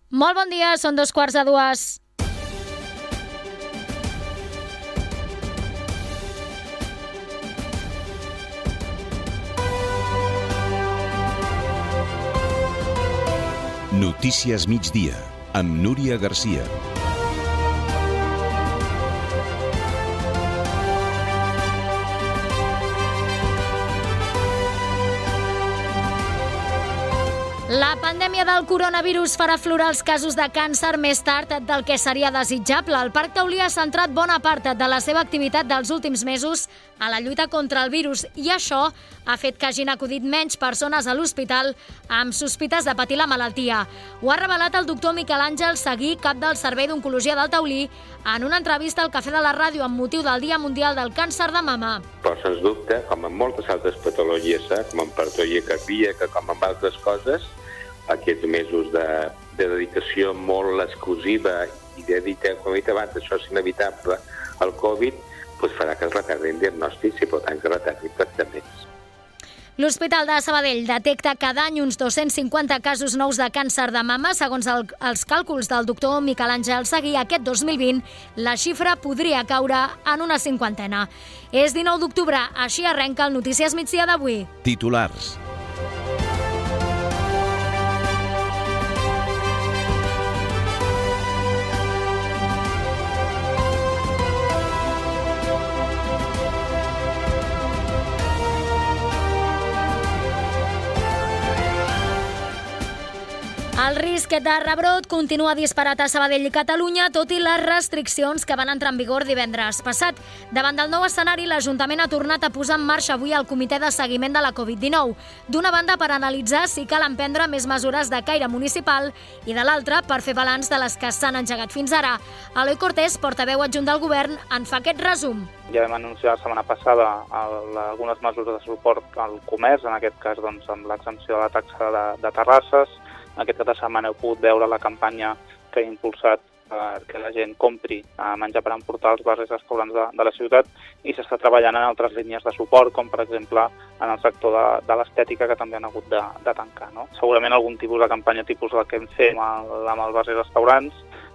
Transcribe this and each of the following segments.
Molt bon dia, són 2:15. Notícies migdia, amb Núria Garcia. La pandèmia del coronavirus farà aflorar els casos de càncer més tard del que seria desitjable. El Parc Taulí ha centrat bona part de la seva activitat dels últims mesos a la lluita contra el virus i això ha fet que hagin acudit menys persones a l'hospital amb sospites de patir la malaltia. Ho ha revelat el doctor Miquel Àngel Seguí, cap del Servei d'Oncologia del Taulí, en una entrevista al Cafè de la Ràdio amb motiu del Dia Mundial del Càncer de Mama. Però, sens dubte, com en moltes altres patologies, com en hipertròfia cardíaca, com en altres coses, aquests mesos de dedicació molt exclusiva i de dir, com he dit abans, això és inevitable, el Covid, doncs farà que es retardin diagnòstics i, per tant, que es retardin tractaments. L'Hospital de Sabadell detecta cada any uns 250 casos nous de càncer de mama. Segons els càlculs del doctor Miquel Àngel Seguí, aquest 2020 la xifra podria caure en una 50. És 19 d'octubre, així arrenca el Notícies Migdia d'avui. Titulars. El risc de rebrot continua disparat a Sabadell i Catalunya, tot i les restriccions que van entrar en vigor divendres passat. Davant del nou escenari, l'Ajuntament ha tornat a posar en marxa avui el comitè de seguiment de la Covid-19. D'una banda, per analitzar si cal emprendre més mesures de caire municipal i de l'altra, per fer balanç de les que s'han engegat fins ara. Eloi Cortés, portaveu adjunt del govern, en fa aquest resum. Ja vam anunciar la setmana passada algunes mesures de suport al comerç, en aquest cas amb l'exempció de la taxa de terrasses. Aquest cap de setmana heu pogut veure la campanya que he impulsat perquè la gent compri menjar per emportar als barris i restaurants de la ciutat i s'està treballant en altres línies de suport, com per exemple en el sector de l'estètica, que també han hagut de tancar. No? Segurament algun tipus de campanya tipus la que hem fet amb els barris i restaurants.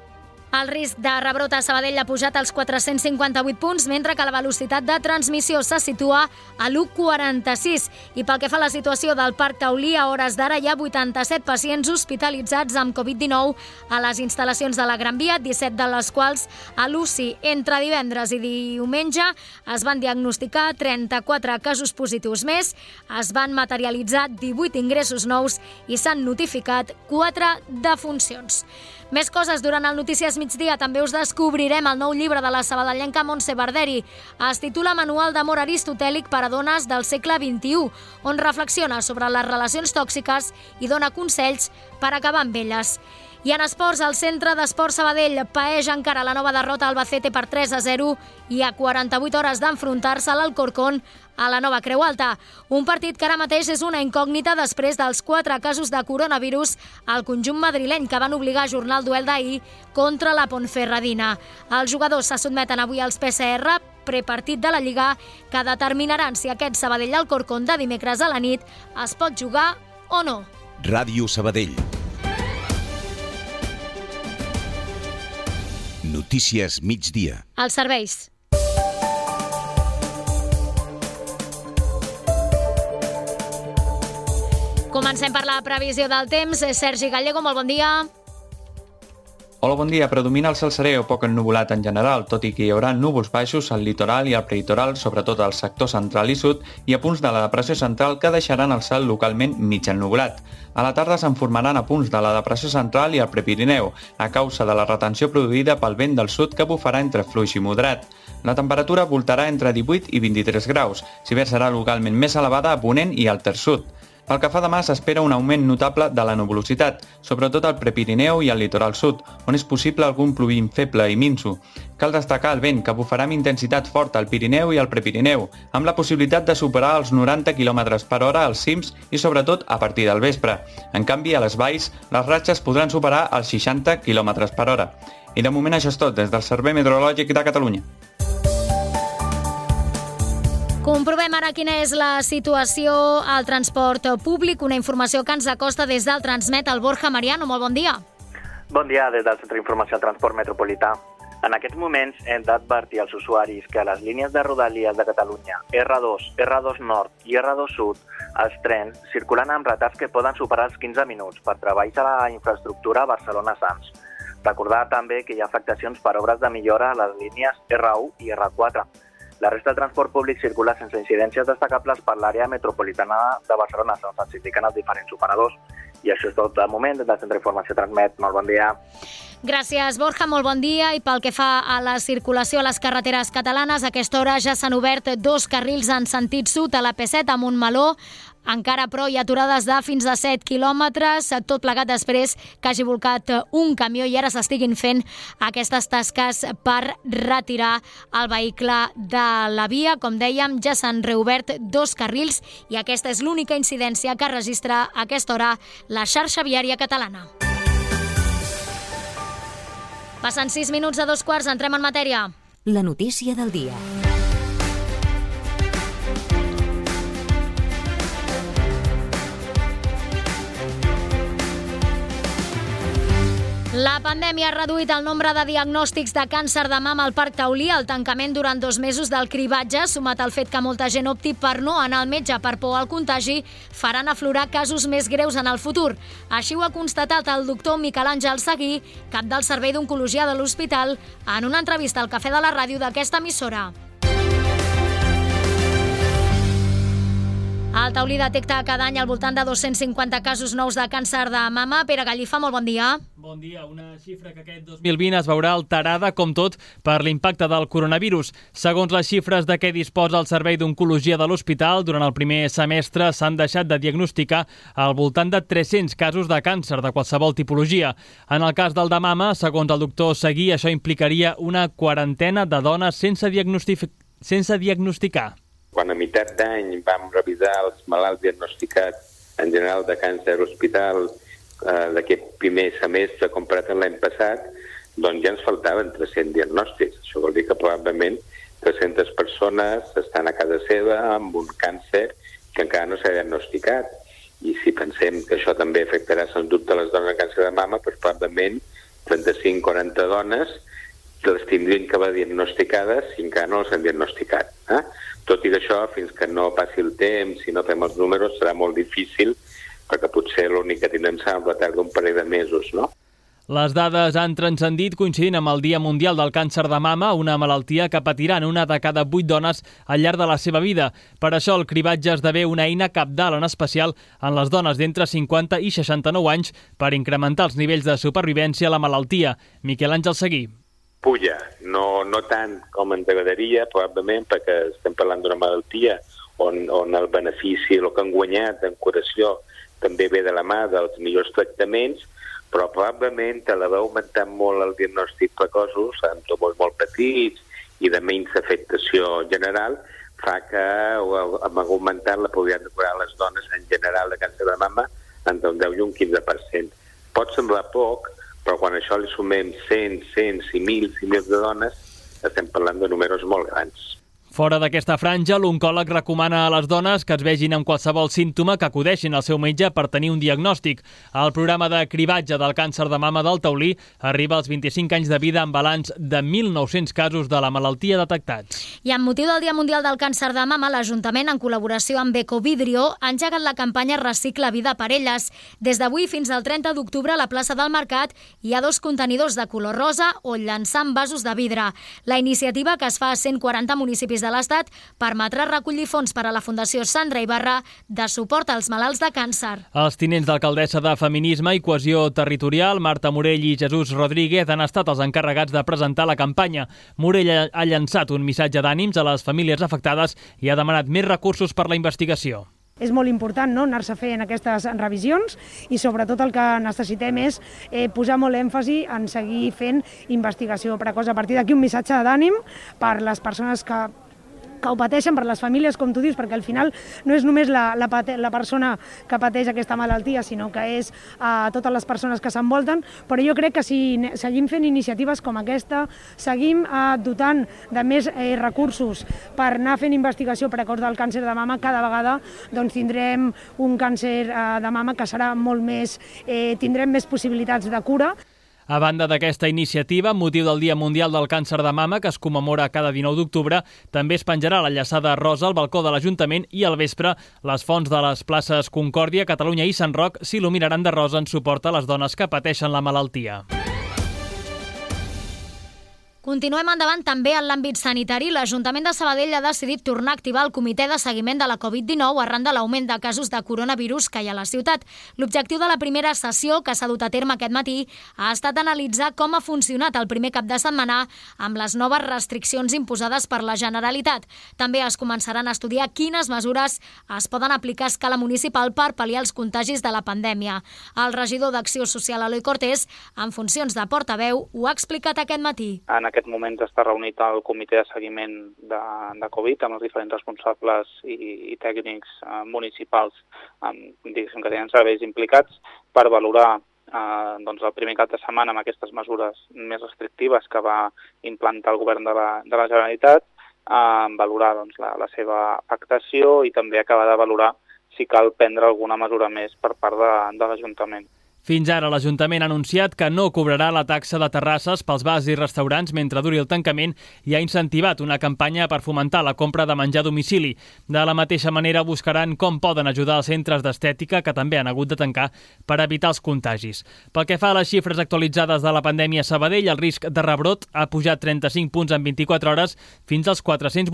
El risc de rebrot a Sabadell ha pujat als 458 punts, mentre que la velocitat de transmissió se situa a l'1,46. I pel que fa a la situació del Parc Taulí, a hores d'ara hi ha 87 pacients hospitalitzats amb Covid-19 a les instal·lacions de la Gran Via, 17 de les quals a l'UCI. Entre divendres i diumenge es van diagnosticar 34 casos positius més, es van materialitzar 18 ingressos nous i s'han notificat 4 defuncions. Més coses durant el Notícies Migdia. També us descobrirem el nou llibre de la sabadellenca Montse Barderi. Es titula Manual d'amor aristotèlic per a dones del segle XXI, on reflexiona sobre les relacions tòxiques i dona consells per acabar amb elles. I en esports, el Centre d'Esports Sabadell paeix encara la nova derrota al Albacete per 3-0 i a 48 hores d'enfrontar-se a l'Alcorcón a la Nova Creu Alta. Un partit que ara mateix és una incògnita després dels 4 casos de coronavirus al conjunt madrileny que van obligar a ajornar el duel d'ahir contra la Ponferradina. Els jugadors se sotmeten avui als PCR prepartit de la Lliga que determinaran si aquest Sabadell-Alcorcón de dimecres a la nit es pot jugar o no. Ràdio Sabadell. Notícies migdia. Els serveis. Comencem per la previsió del temps. Sergi Gallego, molt bon dia. Hola, bon dia. Predomina el cel serè o poc ennuvolat en general, tot i que hi haurà núvols baixos al litoral i al prelitoral, sobretot al sector central i sud, i a punts de la depressió central que deixaran el cel localment mig ennuvolat. A la tarda se'n formaran a punts de la depressió central i al Prepirineu, a causa de la retenció produïda pel vent del sud que bufarà entre fluix i moderat. La temperatura voltarà entre 18 i 23 graus, si bé serà localment més elevada a Ponent i al Ter Sud. Pel que fa a demà s'espera un augment notable de la nuvolositat, sobretot al Prepirineu i al litoral sud, on és possible algun pluvim feble i minso. Cal destacar el vent, que bufarà amb intensitat forta al Pirineu i al Prepirineu, amb la possibilitat de superar els 90 km per hora als cims i sobretot a partir del vespre. En canvi, a les valls, les ratxes podran superar els 60 km per hora. I de moment això és tot des del Servei Meteorològic de Catalunya. Comprovem ara quina és la situació al transport públic, una informació que ens acosta des del Transmet el Borja Mariano. Molt bon dia. Bon dia des del Centre d'Informació del Transport Metropolità. En aquests moments hem d'advertir als usuaris que a les línies de Rodalies de Catalunya, R2, R2 Nord i R2 Sud, els trens circulen amb retards que poden superar els 15 minuts per treballs a la infraestructura Barcelona-Sants. Recordar també que hi ha afectacions per obres de millora a les línies R1 i R4. La resta del transport públic circula sense incidències destacables per l'àrea metropolitana de Barcelona, segons ens indiquen els diferents operadors. I això és tot de moment. Des del Centre d'Informació Transmet. Molt bon dia. Gràcies, Borja. Molt bon dia. I pel que fa a la circulació a les carreteres catalanes, a aquesta hora ja s'han obert 2 carrils en sentit sud a la P7 a Montmeló. Encara, però, hi ha aturades de fins a 7 quilòmetres, tot plegat després que hagi volcat un camió i ara s'estiguin fent aquestes tasques per retirar el vehicle de la via. Com dèiem, ja s'han reobert 2 carrils i aquesta és l'única incidència que registra a aquesta hora la xarxa viària catalana. Passen 6 minuts a 2 quarts, entrem en matèria. La notícia del dia. La pandèmia ha reduït el nombre de diagnòstics de càncer de mama al Parc Taulí. El tancament durant 2 mesos del cribatge, sumat al fet que molta gent opti per no anar al metge per por al contagi, faran aflorar casos més greus en el futur. Així ho ha constatat el doctor Miquel Àngel Seguí, cap del Servei d'Oncologia de l'Hospital, en una entrevista al Cafè de la Ràdio d'aquesta emissora. El Taulí detecta cada any al voltant de 250 casos nous de càncer de mama. Pere Gallifa, molt bon dia. Bon dia. Una xifra que aquest 2020 es veurà alterada, com tot, per l'impacte del coronavirus. Segons les xifres de què disposa el Servei d'Oncologia de l'Hospital, durant el primer semestre s'han deixat de diagnosticar al voltant de 300 casos de càncer de qualsevol tipologia. En el cas del de mama, segons el doctor Seguí, això implicaria una quarantena de dones sense diagnosticar. Quan a meitat d'any vam revisar els malalts diagnosticats en general de càncer a l'hospital d'aquest primer semestre comparat amb l'any passat, doncs ja ens faltaven 300 diagnòstics. Això vol dir que probablement 300 persones estan a casa seva amb un càncer que encara no s'ha diagnosticat. I si pensem que això també afectarà sens dubte les dones amb càncer de mama, doncs probablement 35-40 dones les tindrien que haver diagnosticades si encara no les han diagnosticat. Tot i que això, fins que no passi el temps i no fem els números, serà molt difícil, perquè potser l'únic que tindrem serà un retard d'un parell de mesos, no? Les dades han transcendit coincidint amb el Dia Mundial del Càncer de Mama, una malaltia que patiran una de cada 8 dones al llarg de la seva vida. Per això el cribatge esdevé una eina cabdal, en especial en les dones d'entre 50 i 69 anys, per incrementar els nivells de supervivència a la malaltia. Miquel Àngel Seguí. Puja, no tant com ens agradaria, probablement, perquè estem parlant d'una malaltia on el benefici, el que han guanyat en curació, també ve de la mà dels millors tractaments, però probablement a l'haver augmentat molt el diagnòstic precoços, amb tumors molt petits i de menys afectació general, fa que hem augmentat la probabilitat de curar les dones en general de càncer de mama entre un 10 i un 15%. Pot semblar poc, però quan això li sumem 100 i mils de dones, estem parlant de números molt grans. Fora d'aquesta franja, l'oncòleg recomana a les dones que es vegin amb qualsevol símptoma que acudeixin al seu metge per tenir un diagnòstic. El programa de cribatge del càncer de mama del Taulí arriba als 25 anys de vida amb balanç de 1.900 casos de la malaltia detectats. I amb motiu del Dia Mundial del Càncer de Mama, l'Ajuntament, en col·laboració amb Ecovidrio, ha engegat la campanya Recicla Vida per Elles. Des d'avui fins al 30 d'octubre a la plaça del Mercat hi ha 2 contenidors de color rosa on llançar envasos de vidre. La iniciativa, que es fa a 140 municipis de l'Estat, permetrà recollir fons per a la Fundació Sandra Ibarra de suport als malalts de càncer. Els tinents d'alcaldessa de Feminisme i Cohesió Territorial, Marta Morell i Jesús Rodríguez, han estat els encarregats de presentar la campanya. Morell ha llançat un missatge d'ànims a les famílies afectades i ha demanat més recursos per la investigació. És molt important, no?, anar-se fent aquestes revisions i sobretot el que necessitem és posar molt èmfasi en seguir fent investigació precoç. A partir d'aquí un missatge d'ànim per les persones que ho pateixen, per les famílies, com tu dius, perquè al final no és només la persona que pateix aquesta malaltia, sinó que és totes les persones que s'envolten, però jo crec que si seguim fent iniciatives com aquesta, seguim dotant de més recursos per anar fent investigació precoç del càncer de mama, cada vegada doncs, tindrem un càncer de mama que serà molt més, tindrem més possibilitats de cura. A banda d'aquesta iniciativa, amb motiu del Dia Mundial del Càncer de Mama, que es commemora cada 19 d'octubre, també es penjarà la llaçada rosa al balcó de l'Ajuntament i al vespre les fonts de les places Concòrdia, Catalunya i Sant Roc s'il·luminaran de rosa en suport a les dones que pateixen la malaltia. Continuem endavant també en l'àmbit sanitari. L'Ajuntament de Sabadell ha decidit tornar a activar el comitè de seguiment de la Covid-19 arran de l'augment de casos de coronavirus que hi ha a la ciutat. L'objectiu de la primera sessió, que s'ha dut a terme aquest matí, ha estat analitzar com ha funcionat el primer cap de setmana amb les noves restriccions imposades per la Generalitat. També es començaran a estudiar quines mesures es poden aplicar a escala municipal per pal·liar els contagis de la pandèmia. El regidor d'Acció Social, Eloi Cortés, en funcions de portaveu, ho ha explicat aquest matí. En aquest moment està reunit el comitè de seguiment de Covid amb els diferents responsables i tècnics municipals diguéssim que tenen serveis implicats per valorar el primer cap de setmana amb aquestes mesures més restrictives que va implantar el govern de la Generalitat, valorar la seva afectació i també acabar de valorar si cal prendre alguna mesura més per part de l'Ajuntament. Fins ara, l'Ajuntament ha anunciat que no cobrarà la taxa de terrasses pels bars i restaurants mentre duri el tancament i ha incentivat una campanya per fomentar la compra de menjar a domicili. De la mateixa manera, buscaran com poden ajudar els centres d'estètica que també han hagut de tancar per evitar els contagis. Pel que fa a les xifres actualitzades de la pandèmia a Sabadell, el risc de rebrot ha pujat 35 punts en 24 hores fins als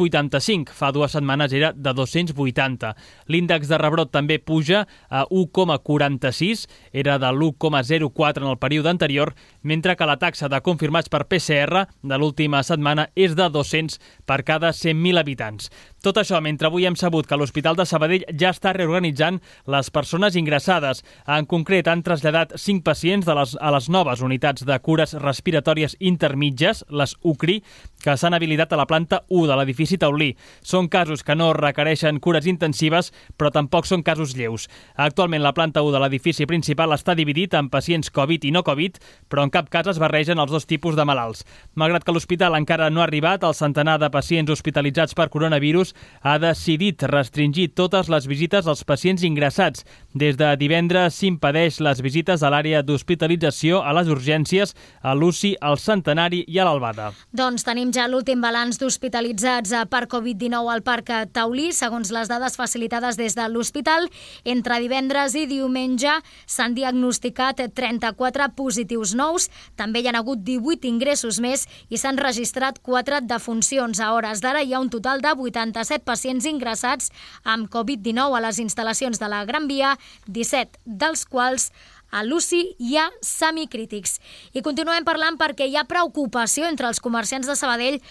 485. Fa 2 setmanes era de 280. L'índex de rebrot també puja a 1,46, era de l'1,04 en el període anterior, mentre que la taxa de confirmats per PCR de l'última setmana és de 200 per cada 100.000 habitants. Tot això mentre avui hem sabut que l'Hospital de Sabadell ja està reorganitzant les persones ingressades. En concret, han traslladat 5 pacients a les noves unitats de cures respiratòries intermitges, les UCRI, que s'han habilitat a la planta 1 de l'edifici Taulí. Són casos que no requereixen cures intensives, però tampoc són casos lleus. Actualment, la planta 1 de l'edifici principal està dividit en pacients Covid i no Covid, però en cap cas es barregen els dos tipus de malalts. Malgrat que l'hospital encara no ha arribat al centenar de pacients hospitalitzats per coronavirus, ha decidit restringir totes les visites als pacients ingressats. Des de divendres s'impedeix les visites a l'àrea d'hospitalització, a les urgències, a l'UCI, al Centenari i a l'Albada. Doncs tenim ja l'últim balanç d'hospitalitzats per Covid-19 al Parc Taulí. Segons les dades facilitades des de l'hospital, entre divendres i diumenge s'han diagnosticat 34 positius nous. També hi ha hagut 18 ingressos més i s'han registrat 4 defuncions. A hores d'ara hi ha un total de 87 pacients ingressats amb Covid-19 a les instal·lacions de la Gran Via, 17 dels quals a l'UCI hi ha semicrítics. I continuem parlant perquè hi ha preocupació entre els comerciants de Sabadell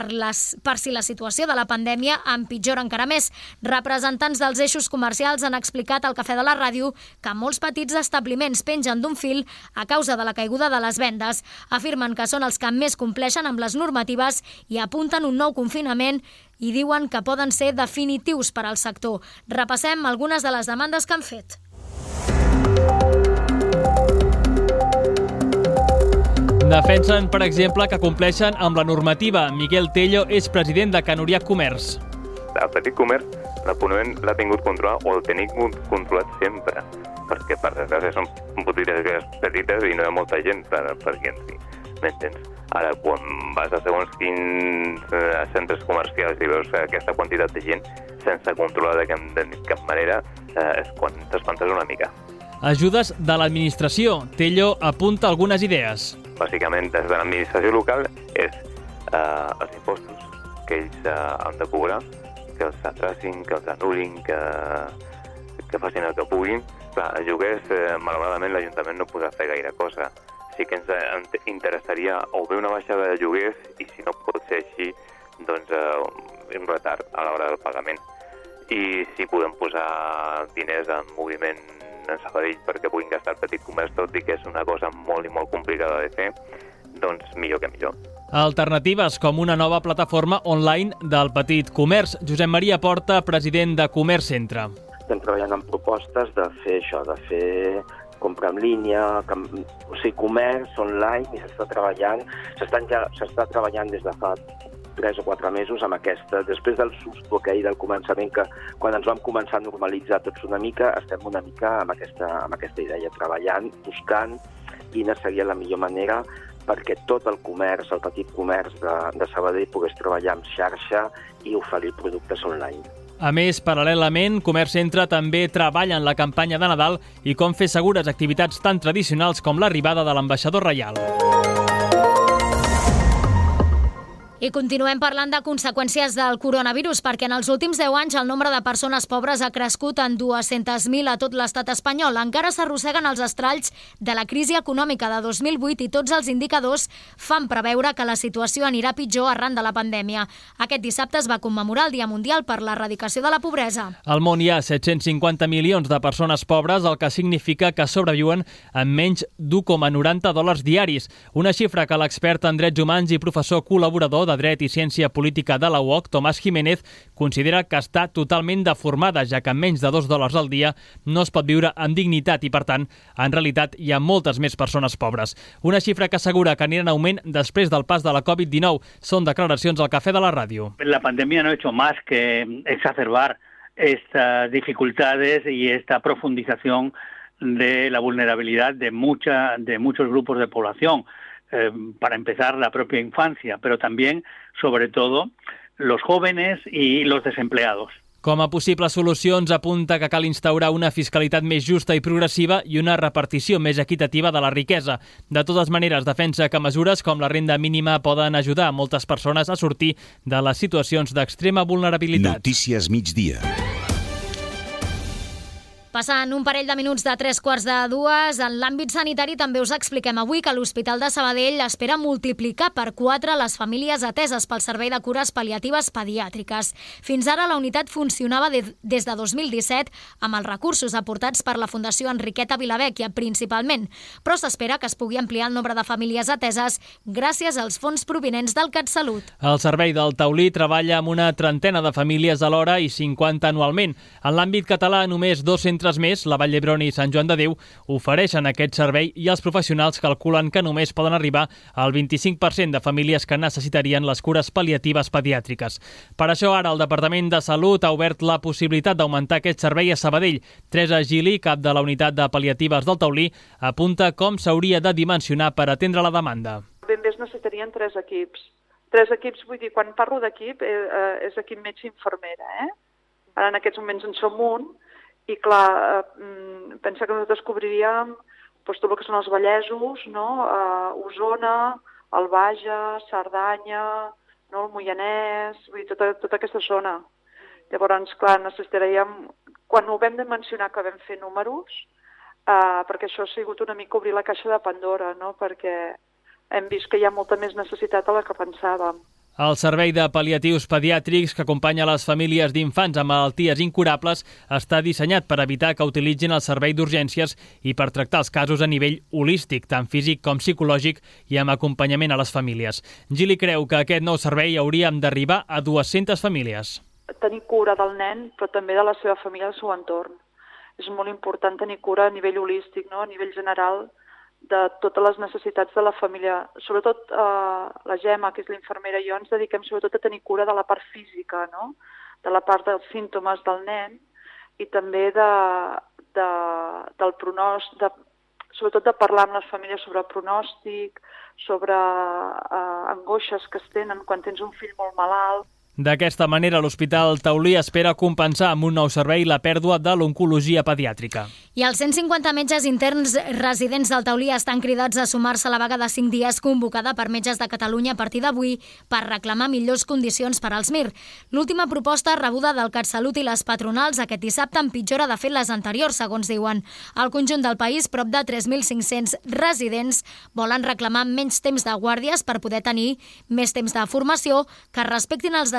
per si la situació de la pandèmia empitjora encara més. Representants dels eixos comercials han explicat al Cafè de la Ràdio que molts petits establiments pengen d'un fil a causa de la caiguda de les vendes. Afirmen que són els que més compleixen amb les normatives i apunten un nou confinament i diuen que poden ser definitius per al sector. Repassem algunes de les demandes que han fet. Defensen, per exemple, que compleixen amb la normativa. Miguel Tello és president de Can Oriac Comerç. El petit comerç, l'apunt l'ha tingut controlat o el tenim controlat sempre, perquè per desgràcia són botigues petites i no hi ha molta gent per aquí en si, m'entens? Ara, quan vas a segons quins centres comercials i veus aquesta quantitat de gent sense controlar de cap manera, és quan t'espantes una mica. Ajudes de l'administració. Tello apunta algunes idees. Bàsicament, des de l'administració local és els impostos que ells han de cobrar, que els atracin, que els anul·lin, que facin el que puguin. Clar, a lloguers, malauradament, l'Ajuntament no podrà fer gaire cosa. Sí que ens interessaria o bé una baixada de lloguers i, si no pot ser així, doncs un retard a l'hora del pagament. I si podem posar diners en moviment en Sabadell perquè puguin gastar el petit comerç, tot i que és una cosa molt i molt complicada de fer, doncs millor que millor. Alternatives com una nova plataforma online del petit comerç. Josep Maria Porta, president de Comerç Centre. Estem treballant en propostes de fer això, de fer compra en línia, o sigui, comerç online, i s'està treballant des de fa 3 o 4 mesos amb aquesta, després del susto aquell del començament, que quan ens vam començar a normalitzar tots una mica, estem una mica amb aquesta idea, treballant, buscant quina seria la millor manera perquè tot el comerç, el petit comerç de Sabadell pogués treballar en xarxa i oferir productes online. A més, paral·lelament, Comerç Centre també treballa en la campanya de Nadal i com fer segures activitats tan tradicionals com l'arribada de l'ambaixador reial. I continuem parlant de conseqüències del coronavirus, perquè en els últims 10 anys el nombre de persones pobres ha crescut en 200.000 a tot l'estat espanyol. Encara s'arrosseguen els estralls de la crisi econòmica de 2008 i tots els indicadors fan preveure que la situació anirà pitjor arran de la pandèmia. Aquest dissabte es va commemorar el Dia Mundial per l'Erradicació de la Pobresa. Al món hi ha 750 milions de persones pobres, el que significa que sobreviuen amb menys $1,90 diaris. Una xifra que l'expert en drets humans i professor col·laborador de Dret i Ciència Política de la UOC, Tomàs Jiménez, considera que està totalment deformada, ja que amb menys de $2 al dia no es pot viure amb dignitat i, per tant, en realitat hi ha moltes més persones pobres. Una xifra que assegura que anirà en augment després del pas de la Covid-19. Són declaracions al Cafè de la Ràdio. La pandemia no ha hecho más que exacerbar estas dificultades y esta profundización de la vulnerabilidad de muchos grupos de población. Para empezar, la propia infancia, pero también, sobre todo, los jóvenes y los desempleados. Com a possibles solucions apunta que cal instaurar una fiscalitat més justa i progressiva i una repartició més equitativa de la riquesa. De totes maneres, defensa que mesures com la renda mínima poden ajudar a moltes persones a sortir de les situacions d'extrema vulnerabilitat. Notícies migdia. Passant un parell de minuts de 3:45, en l'àmbit sanitari també us expliquem avui que l'Hospital de Sabadell espera multiplicar per 4 les famílies ateses pel Servei de Cures Pal·liatives Pediàtriques. Fins ara la unitat funcionava des de 2017 amb els recursos aportats per la Fundació Enriqueta Vilavecchia principalment, però s'espera que es pugui ampliar el nombre de famílies ateses gràcies als fons provinents del CatSalut. El Servei del Taulí treballa amb una trentena de famílies alhora i 50 anualment. En l'àmbit català, només 2 centres més, la Vall d'Hebron i Sant Joan de Déu, ofereixen aquest servei i els professionals calculen que només poden arribar al 25% de famílies que necessitarien les cures pal·liatives pediàtriques. Per això ara el Departament de Salut ha obert la possibilitat d'augmentar aquest servei a Sabadell. Teresa Gili, cap de la unitat de pal·liatives del Taulí, apunta com s'hauria de dimensionar per atendre la demanda. Ben bé es necessitarien 3 equips. 3 equips, vull dir, quan parlo d'equip, és equip metge i infermera, Ara en aquests moments en som un, i clar, pensa que nosaltres cobriríem tot el que són els Vallesos, Osona, el Bages, Cerdanya, el Moianès, vull dir, tota aquesta zona. Llavors, clar, necessitaríem, quan ho vam dimensionar, que vam fer números, perquè això ha sigut una mica obrir la caixa de Pandora, perquè hem vist que hi ha molta més necessitat de la que pensàvem. El Servei de Pal·liatius Pediàtrics, que acompanya les famílies d'infants amb malalties incurables, està dissenyat per evitar que utilitzin el servei d'urgències i per tractar els casos a nivell holístic, tant físic com psicològic i amb acompanyament a les famílies. Gili creu que aquest nou servei hauríem d'arribar a 200 famílies. Tenir cura del nen, però també de la seva família, del seu entorn. És molt important tenir cura a nivell holístic, a nivell general, de totes les necessitats de la família. Sobretot la Gemma, que és l'infermera, i jo ens dediquem sobretot a tenir cura de la part física, de la part dels símptomes del nen i també del pronòstic, sobretot de parlar amb les famílies sobre pronòstic, sobre angoixes que es tenen quan tens un fill molt malalt. D'aquesta manera, l'Hospital Taulí espera compensar amb un nou servei la pèrdua de l'oncologia pediàtrica. I els 150 metges interns residents del Taulí estan cridats a sumar-se a la vaga de 5 dies convocada per Metges de Catalunya a partir d'avui per reclamar millors condicions per als MIR. L'última proposta rebuda del CatSalut i les patronals aquest dissabte empitjora de fet les anteriors, segons diuen. Al conjunt del país, prop de 3.500 residents volen reclamar menys temps de guàrdies per poder tenir més temps de formació, que respectin els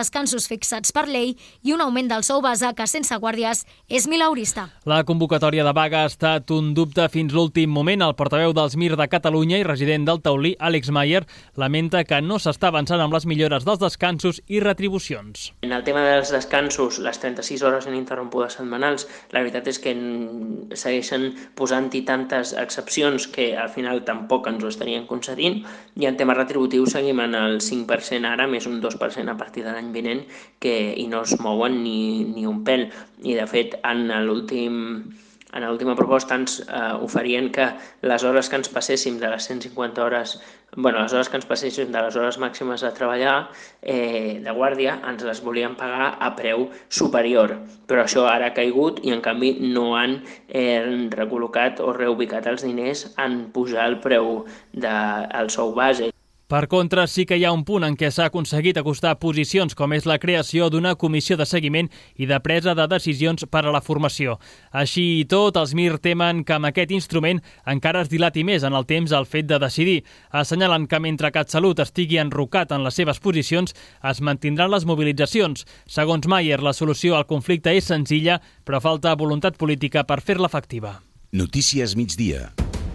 descansos fixats per llei i un augment del sou base que sense guàrdies és mileurista. La convocatòria de vaga ha estat un dubte fins l'últim moment. El portaveu dels MIR de Catalunya i resident del Taulí, Àlex Mayer, lamenta que no s'està avançant amb les millores dels descansos i retribucions. En el tema dels descansos, les 36 hores ininterrompudes setmanals, la veritat és que segueixen posant-hi tantes excepcions que al final tampoc ens ho estarien concedint, i en tema retributiu seguim en el 5% ara, més un 2% a partir de l'any vinent, i no es mouen ni un pèl. I de fet, en l'última proposta ens oferien que les hores que ens passéssim de les 150 hores, les hores que ens passéssim de les hores màximes a treballar de guàrdia, ens les volien pagar a preu superior. Però això ara ha caigut i en canvi no han recol·locat o reubicat els diners en pujar el preu del sou base. Per contra, sí que hi ha un punt en què s'ha aconseguit acostar posicions, com és la creació d'una comissió de seguiment i de presa de decisions per a la formació. Així i tot, els MIR temen que amb aquest instrument encara es dilati més en el temps el fet de decidir. Assenyalen que mentre CatSalut estigui enrocat en les seves posicions, es mantindran les mobilitzacions. Segons Mayer, la solució al conflicte és senzilla, però falta voluntat política per fer-la efectiva. Notícies migdia.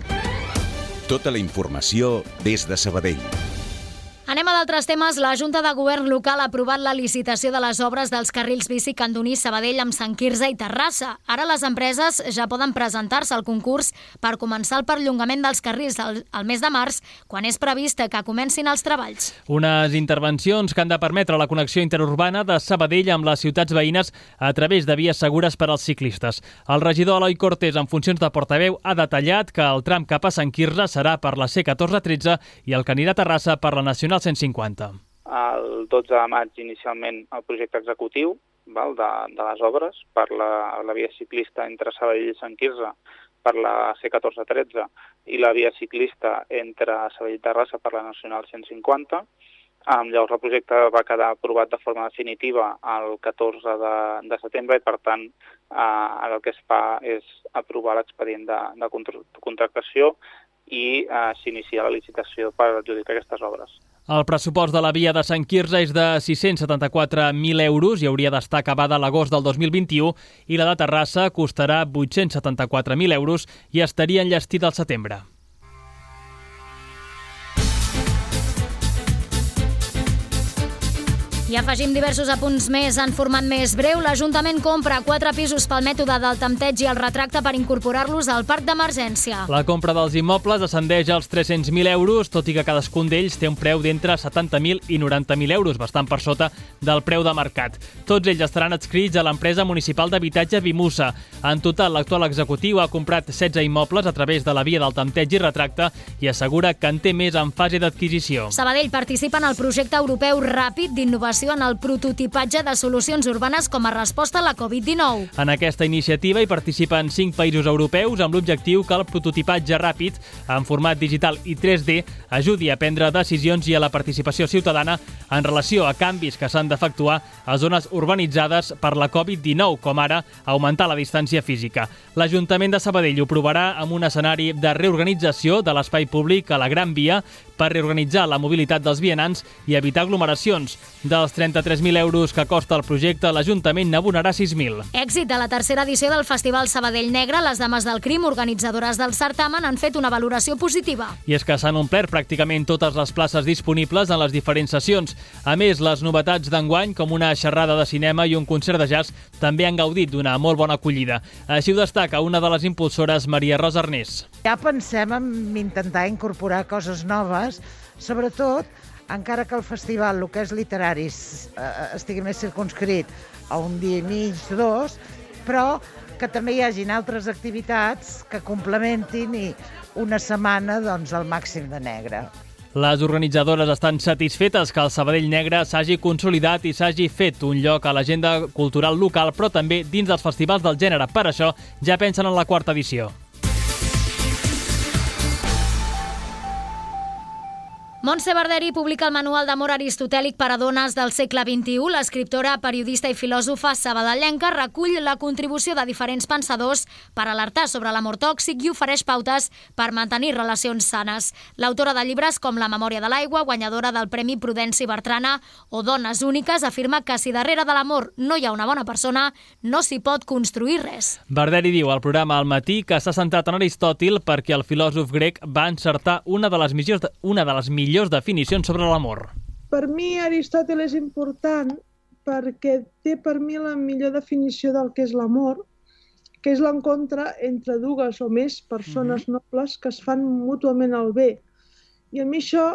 Tota la informació des de Sabadell. Anem a d'altres temes. La Junta de Govern local ha aprovat la licitació de les obres dels carrils bici Candoní, Sabadell amb Sant Quirze i Terrassa. Ara les empreses ja poden presentar-se al concurs per començar el perllongament dels carrils al mes de març, quan és previst que comencin els treballs. Unes intervencions que han de permetre la connexió interurbana de Sabadell amb les ciutats veïnes a través de vies segures per als ciclistes. El regidor Eloi Cortés, en funcions de portaveu, ha detallat que el tram cap a Sant Quirze serà per la C1413 i el que anirà a Terrassa per la Nacional 150. El 12 de maig, inicialment, el projecte executiu de les obres per la via ciclista entre Sabadell i Sant Quirze per la C1413 i la via ciclista entre Sabadell i Terrassa per la Nacional 150. Llavors el projecte va quedar aprovat de forma definitiva el 14 de setembre i, per tant, ara el que es fa és aprovar l'expedient de contractació i s'inicia la licitació per adjudicar aquestes obres. El pressupost de la via de Sant Quirze és de 674.000 euros i hauria d'estar acabada a l'agost del 2021, i la de Terrassa costarà 874.000 euros i estaria enllestida al setembre. I afegim diversos apunts més en format més breu. L'Ajuntament compra 4 pisos pel mètode del tempteig i el retracte per incorporar-los al parc d'emergència. La compra dels immobles ascendeix als 300.000 euros, tot i que cadascun d'ells té un preu d'entre 70.000 i 90.000 euros, bastant per sota del preu de mercat. Tots ells estaran adscrits a l'empresa municipal d'habitatge Vimusa. En total, l'actual executiu ha comprat 16 immobles a través de la via del tempteig i retracte i assegura que en té més en fase d'adquisició. Sabadell participa en el projecte europeu ràpid d'innovació en el prototipatge de solucions urbanes com a resposta a la Covid-19. En aquesta iniciativa hi participen 5 països europeus amb l'objectiu que el prototipatge ràpid, en format digital i 3D, ajudi a prendre decisions i a la participació ciutadana en relació a canvis que s'han d'efectuar a zones urbanitzades per la Covid-19, com ara augmentar la distància física. L'Ajuntament de Sabadell ho provarà amb un escenari de reorganització de l'espai públic a la Gran Via per reorganitzar la mobilitat dels vianants i evitar aglomeracions. Dels 33.000 euros que costa el projecte, l'Ajuntament n'abonarà 6.000. Èxit de la tercera edició del Festival Sabadell Negre. Les Dames del Crim, organitzadores del certamen, han fet una valoració positiva. I és que s'han omplert pràcticament totes les places disponibles en les diferents sessions. A més, les novetats d'enguany, com una xerrada de cinema i un concert de jazz, també han gaudit d'una molt bona acollida. Així ho destaca una de les impulsores, Maria Rosa Arnés. Ja pensem en intentar incorporar coses noves, sobretot encara que el festival, el que és literari, estigui més circumscrit a un dia i mig, 2, però que també hi hagin altres activitats que complementin i una setmana al màxim de negre. Les organitzadores estan satisfetes que el Sabadell Negre s'hagi consolidat i s'hagi fet un lloc a l'agenda cultural local, però també dins dels festivals del gènere. Per això ja pensen en la 4ª edició. Montse Barderi publica el manual d'amor aristotèlic per a dones del segle XXI. L'escriptora, periodista i filòsofa sabadellenca recull la contribució de diferents pensadors per alertar sobre l'amor tòxic i ofereix pautes per mantenir relacions sanes. L'autora de llibres com La memòria de l'aigua, guanyadora del Premi Prudenci Bertrana o Dones úniques, afirma que si darrere de l'amor no hi ha una bona persona, no s'hi pot construir res. Barderi diu al programa Al matí que s'ha centrat en Aristòtil perquè el filòsof grec va encertar una de les millors definicions sobre l'amor. Per mi Aristòtil és important perquè té per mi la millor definició del que és l'amor, que és l'encontre entre dues o més persones nobles que es fan mútuament el bé. I a mi això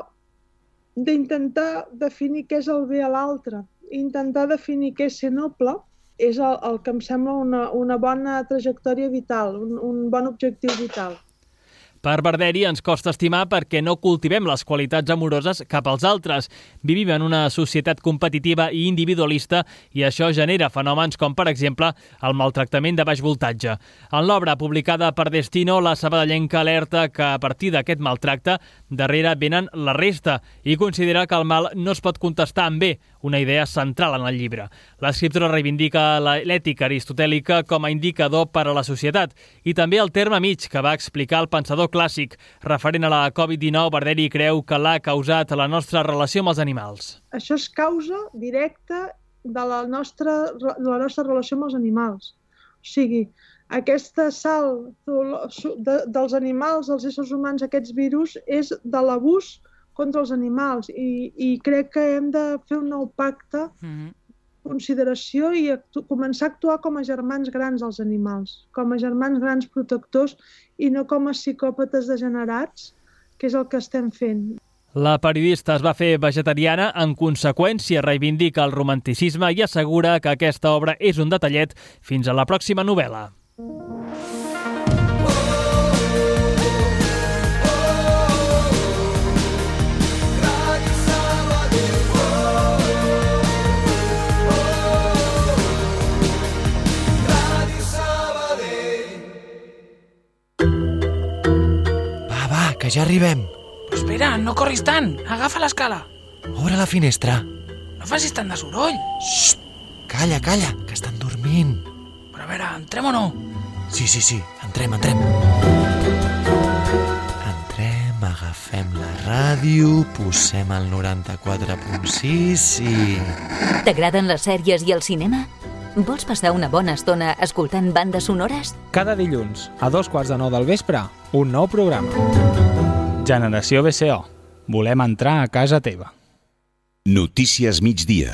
d'intentar definir què és el bé a l'altre, intentar definir què és ser noble, és el que em sembla una bona trajectòria vital, un bon objectiu vital. Per Barderi ens costa estimar perquè no cultivem les qualitats amoroses cap als altres. Vivim en una societat competitiva i individualista i això genera fenòmens com, per exemple, el maltractament de baix voltatge. En l'obra publicada per Destino, la sabadellenca alerta que a partir d'aquest maltracte darrere venen la resta i considera que el mal no es pot contestar amb bé, una idea central en el llibre. L'escriptora reivindica l'ètica aristotèlica com a indicador per a la societat i també el terme mig que va explicar el pensador clàssic. Referent a la Covid-19, Barderi creu que l'ha causat la nostra relació amb els animals. Això és causa directa de la nostra relació amb els animals. O sigui, aquesta salt dels animals, dels éssers humans, aquests virus, és de l'abús contra els animals i crec que hem de fer un nou pacte, consideració i començar a actuar com a germans grans als animals, com a germans grans protectors i no com a psicòpates degenerats, que és el que estem fent. La periodista es va fer vegetariana, en conseqüència reivindica el romanticisme i assegura que aquesta obra és un detallet fins a la pròxima novel·la. Que ja arribem. Però espera, no corris tant. Agafa l'escala. Obre la finestra. No facis tant de soroll. Xxt! Calla, calla, que estan dormint. Però a veure, entrem o no? Sí, entrem. Entrem, agafem la ràdio, posem el 94.6 i... T'agraden les sèries i el cinema? Vols passar una bona estona escoltant bandes sonores? Cada dilluns, a 2:15 del vespre, un nou programa. Generació BCO. Volem entrar a casa teva. Notícies migdia.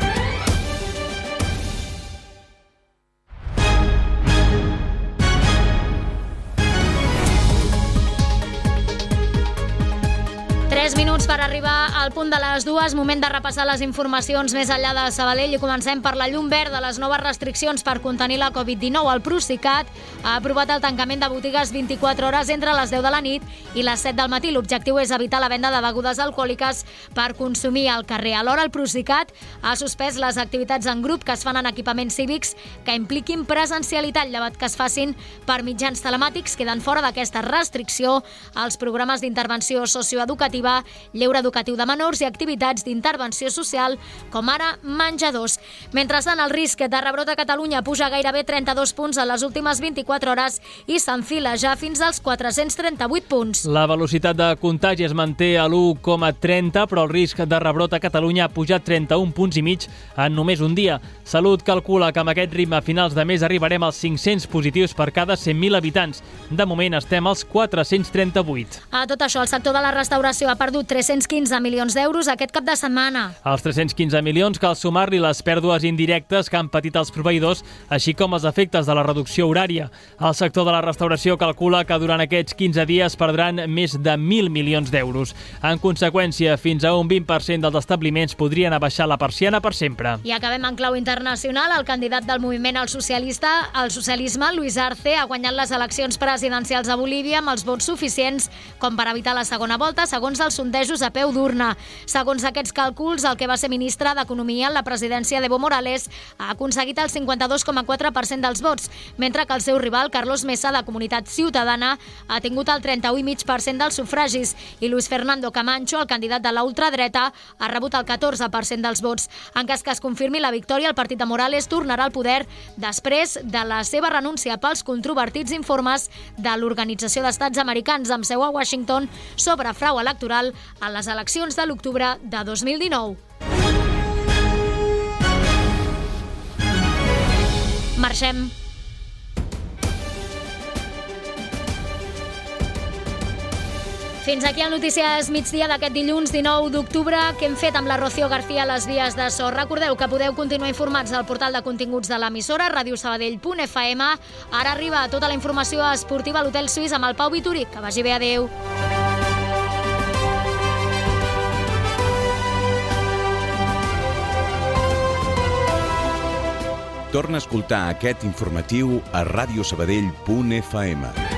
Minuts per arribar al punt de les 2, moment de repassar les informacions més enllà de Sabadell i comencem per la llum verda, les noves restriccions per contenir la Covid-19. El Procicat ha aprovat el tancament de botigues 24 hores entre les 10 de la nit i les 7 del matí. L'objectiu és evitar la venda de begudes alcohòliques per consumir al carrer. Alhora, el Procicat ha suspès les activitats en grup que es fan en equipaments cívics que impliquin presencialitat, llevat que es facin per mitjans telemàtics. Queden fora d'aquesta restricció els programes d'intervenció socioeducativa, lleure educatiu de menors i activitats d'intervenció social, com ara menjadors. Mentrestant, el risc de rebrot a Catalunya puja gairebé 32 punts en les últimes 24 hores i s'enfila ja fins als 438 punts. La velocitat de contagi es manté a l'1,30, però el risc de rebrot a Catalunya ha pujat 31 punts i mig en només un dia. Salut calcula que amb aquest ritme a finals de mes arribarem als 500 positius per cada 100.000 habitants. De moment estem als 438. A tot això, el sector de la restauració ha perdut 315 milions d'euros aquest cap de setmana. Els 315 milions cal sumar-li les pèrdues indirectes que han patit els proveïdors, així com els efectes de la reducció horària. El sector de la restauració calcula que durant aquests 15 dies perdran més de 1.000 milions d'euros. En conseqüència, fins a un 20% dels establiments podrien abaixar la persiana per sempre. I acabem en clau internacional. El candidat del moviment al socialisme, Luis Arce, ha guanyat les eleccions presidencials a Bolívia amb els vots suficients com per evitar la segona volta, segons als sondejos a peu d'urna. Segons aquests càlculs, el que va ser ministre d'Economia en la presidència d'Evo Morales ha aconseguit el 52,4% dels vots, mentre que el seu rival, Carlos Mesa, de Comunitat Ciutadana, ha tingut el 31,5% dels sufragis i Luis Fernando Camacho, el candidat de la ultradreta, ha rebut el 14% dels vots. En cas que es confirmi la victòria, el partit de Morales tornarà al poder després de la seva renúncia pels controvertits informes de l'Organització d'Estats Americans amb seu a Washington sobre frau electoral a les eleccions de l'octubre de 2019. Marxem. Fins aquí el Notícies Migdia d'aquest dilluns 19 d'octubre que hem fet amb la Rocío García a les vies de so. Recordeu que podeu continuar informats al portal de continguts de l'emissora radiosabadell.fm. Ara arriba tota la informació esportiva a l'Hotel Suís amb el Pau Vitori. Que vagi bé, adeu. Torna a escoltar aquest informatiu a radiosabadell.fm.